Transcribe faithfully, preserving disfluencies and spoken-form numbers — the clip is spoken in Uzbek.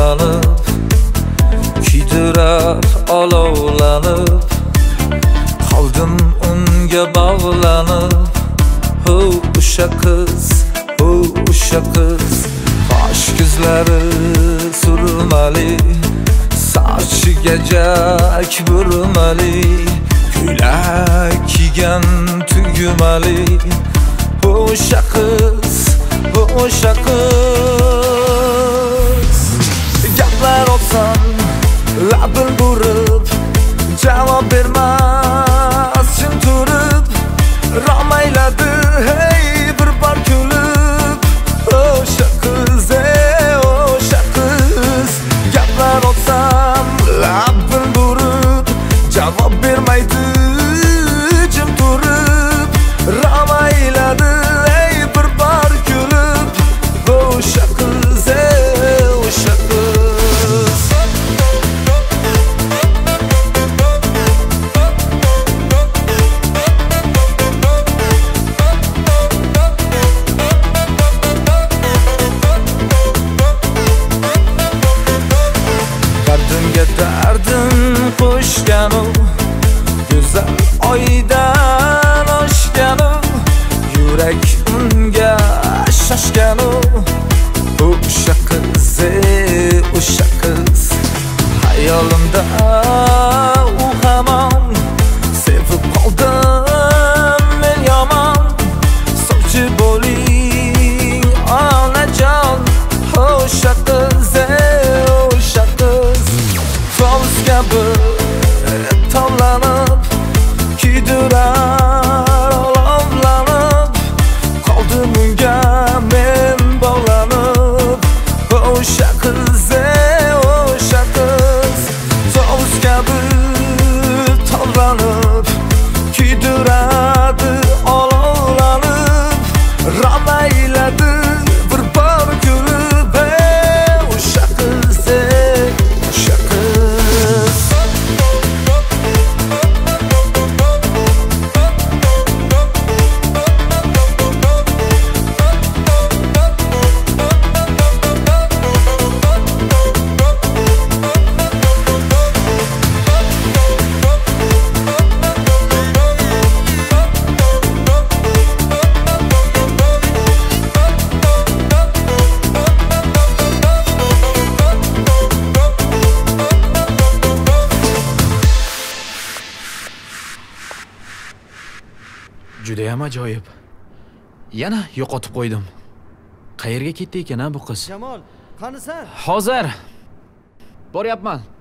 olovlanib, kuydirar olovlanib, qoldim unga bog'lanib. Ho, o'sha qiz, ho, o'sha qiz, qosh ko'zlari surmali, sochiga jak burmali, ko'ylak kiygan tugmali. O'sha qiz, o'sha qiz, gaplar olsam labin burib, javob bermas jim turib, romayladi hey bir bor kulib. O'sha qiz, o'sha qiz, gaplar olsam labin burib, javob bermaydi jim turib, romayladi hey bir bor kulib. O'sha qiz, o'sha qiz. Dardimga dardim qo'shgan u, go'zal oydan oshgan u, yurak unga shoshgan u. O'sha qiz, o'sha qiz, hayolimda u hamon, sevib qoldim men yomon. Sovchi bo'ling onajon, o'sha qiz, o'sha qiz, tovus kabi tovlanib, kuydirar olovlanib, qoldim unga men bog'lanib. O'sha qiz, o'sha qiz, tovus kabi tovlanib, kuydiradi olovlanib, romayladi bir bor kulib. O'sha qiz, o'sha qiz. Judayam ajoyib. Yana yo'qotib qo'ydim. Qayerga ketdi ekan bu qiz? Jamol, qanisan? Hozir boryapman.